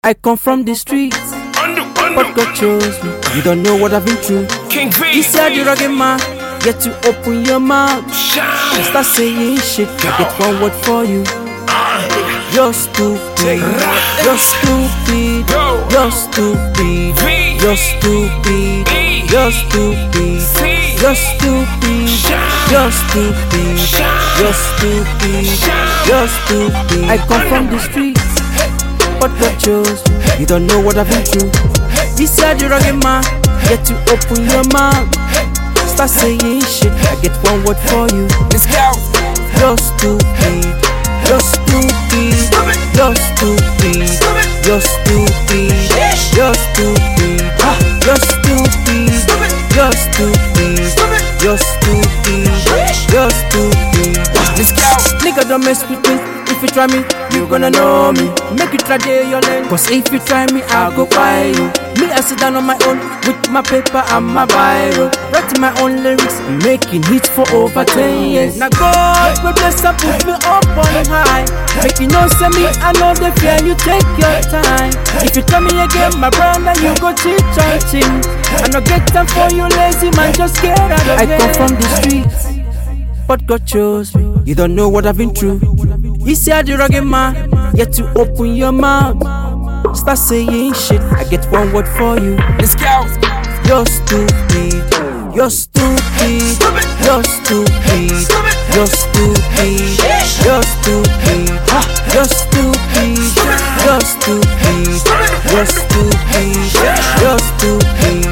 I come from the streets, but God chose me. You don't know what I've been through. You said you're a rugged man, yet to open your mouth. Start saying shit, I get one word for you. You're stupid, you're stupid, you're stupid, you're stupid, you're stupid, you're stupid, you're stupid, you're stupid, you're stupid. I come from the streets, but God chose me. You don't know what I've been through. He said you're a rugged man, get to open your mouth. Start saying shit, I get one word for you. Let's go. You're stupid, you're stupid, you're stupid, you're stupid, you're stupid, you're stupid, you're stupid, you're stupid, you're stupid. Let's go. Nigga, don't mess with me. If you try me, you gonna know me. Make you try your lane. Cause if you try me, I'll go buy you. Me, I sit down on my own with my paper and my biro, writing my own lyrics, making hits for over 10 years. Now God will bless and put me up on high. Make you know, send me, I know the fear, you take your time. If you tell me again, my brother, you go cheat on things. I no get time for you lazy man, just get out of here. I come from the streets, but God chose me. You don't know what I've been through. He said you're a rugged man, yet to open your mouth. Start saying shit, I get one word for you. Let's go. You're stupid, you're stupid, you're stupid, you're stupid, you're stupid, you're stupid, you're stupid, you're stupid, you're stupid.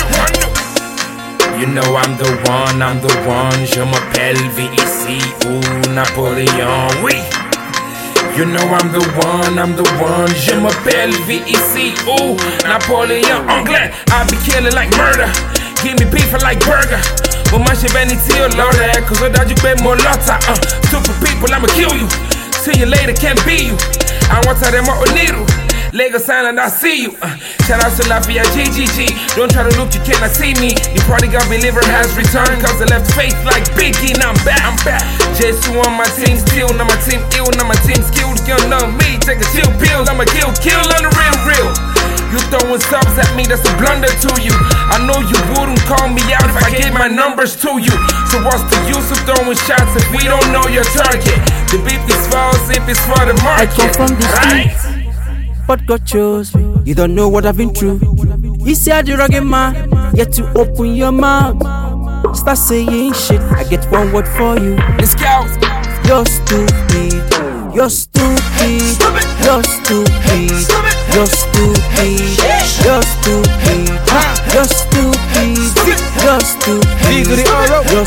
You know I'm the one, je m'appelle VEC ou Napoléon, oui. You know I'm the one, je m'appelle VEC ou Napoléon anglais. I be killing like murder, give me beef like burger. But my shit been till Lord, cause without you bet more lotta. Stupid people, I'ma kill you. See you later, can't be you. I want to them all needle. Lagos Island, I see you. Shout out to Lafayette, GGG. Don't try to look, you cannot see me. The prodigal believer has returned, cause I left faith like Biggie. Now I'm back. Jesus on my team still, now my team ill, now my team skilled. You know me, take a chill pill, I'ma kill on the real. You throwing subs at me, that's a blunder to you. I know you wouldn't call me out if I gave my numbers to you. So what's the use of throwing shots if we don't know your target? The beef is false if it's for the market. I come from the streets, but God chose me. You don't know what I've been through. He said you're a rugged man, yet to open your mouth. Start saying shit, I get one word for you. Let's go. You're stupid, you're stupid, you're stupid, you're stupid, you're stupid, you're stupid, you're stupid, you're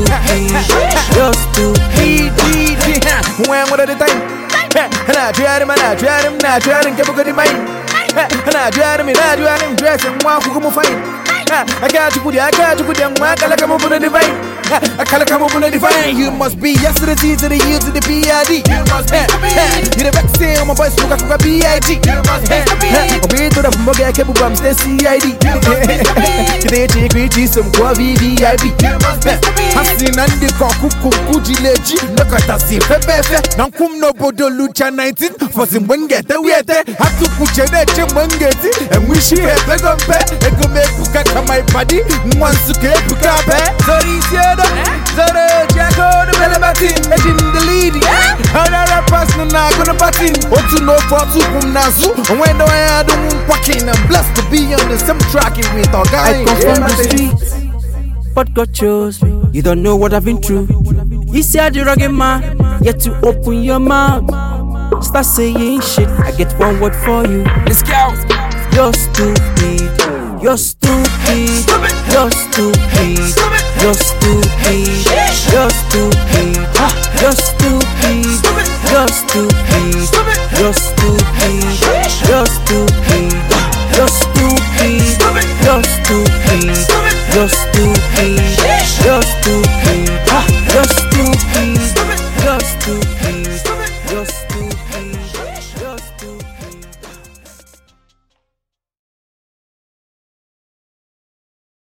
stupid, you're stupid. When what are the time? And I dread him, get a good mind. And I dread him, dress and walk who come find. I got you put them, I come up on the divine. I can't come up on the divine. You must be yesterday to the year to the PID. You must be. You're the vaccine, my boys look at PID. You must be to the Moga Kabam, stay CID. Today, take some VVIP. You must be. Hassin and the Kuji Leji, look at us, now come no Bodo Lucha 19 for some one get away there. Have to put your net in one get it, and we should have a gun pet. And go make my body once to get to cap. Sorry, Zara, Jacko, the Belabatin, in the lead. Another person now gonna batin. What to know for Nazu, and when I don't walking, I'm blessed to be on the same tracking with our guy. I come from the streets, but God chose me. You don't know what I've been through. He said you're a rugged man, yet to open your mouth. Start saying shit, I get one word for you. Let's go. You're stupid, you're stupid, you're stupid, you're stupid, you're stupid, you're stupid, you're stupid, you're stupid, you're stupid, you're stupid, you're stupid, you're stupid, you're stupid.